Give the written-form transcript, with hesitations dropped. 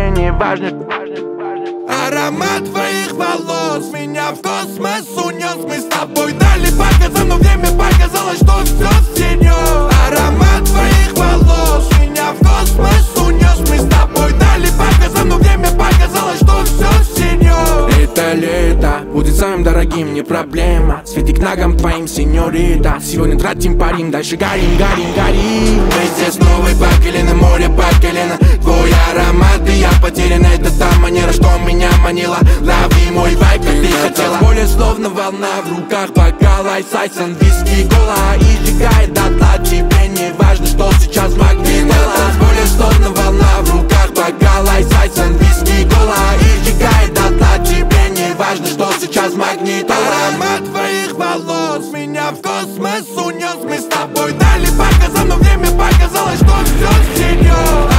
тебе не важно. Аромат твоих волос меня в космос унес. Мы с тобой дали по газам, но время показало, что все стенет. Аромат твоих волос меня в космос унес. Мы с тобой дали по газам, но время показало, что все стенет. Это лето будет самым дорогим, не проблема. Свети к ногам твоим, сеньорита. Сегодня тратим парим, дальше горим, горим, горим. Мы здесь новый по колено, море по колено. Твой аромат и я потерян. Это та манера, что меня манила. Лови мой вайб, как ты хотела. Более словно волна в руках, бокал айсайсон, виски, кола и сжигает дотла. Тебе не важно, что сейчас магнитола. Более словно волна в руках, бокал айсайсон, виски, кола и сжигает дотла. Тебе не важно, что сейчас магнитола. Аромат твоих волос меня в космос унес. Мы с тобой дали по газам, но время показало, что все стенет.